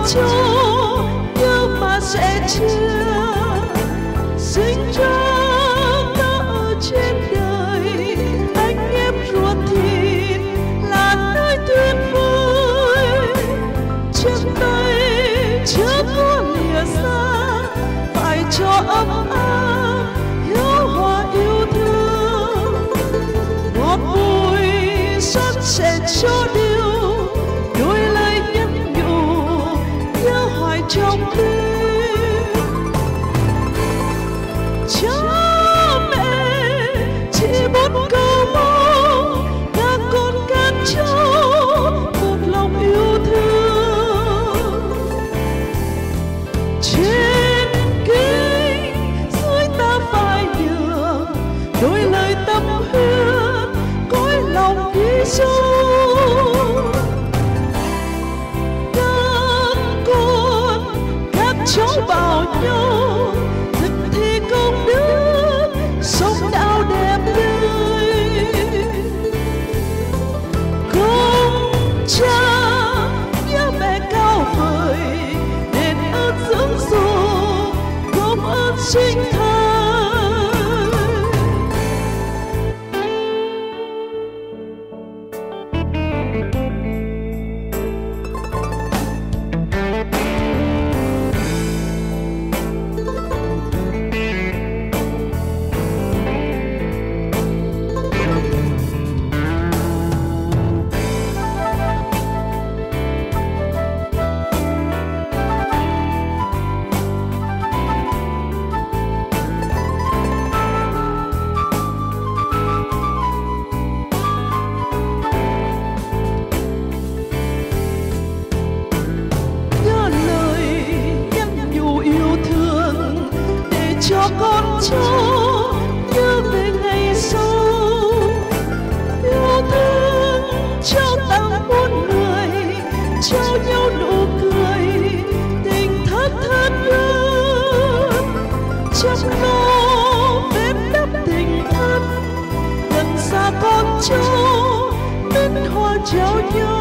cho nhớ mà sẽ chia sinh ra ta ở trên đời anh em ruột thịt là nơi tuyệt vời trên tay chưa có lìa xa phải cho ấm áp hiếu hòa yêu thương ngọt bùi sắc sẽ cho điều đôi lời nhắn nhủ nhớ hoài trong tim cha mẹ chỉ muốn cầu mong các con các cháu một lòng yêu thương trên kinh dưới ta phải nhường đôi lời tâm huyết cõi lòng ghi dấu các con các cháu bảo nhau thực thi công đức sống đạo đẹp tươi công cha nhớ mẹ cao vời đền ơn dưỡng dục gom ơn sinh thành. Cho con cháu nhớ về ngày sau yêu thương trao tặng muôn người trao nhau nụ cười tình thất đơn chăm lo vết đắp tình thân gần xa con cháu mến hoa trao nhau.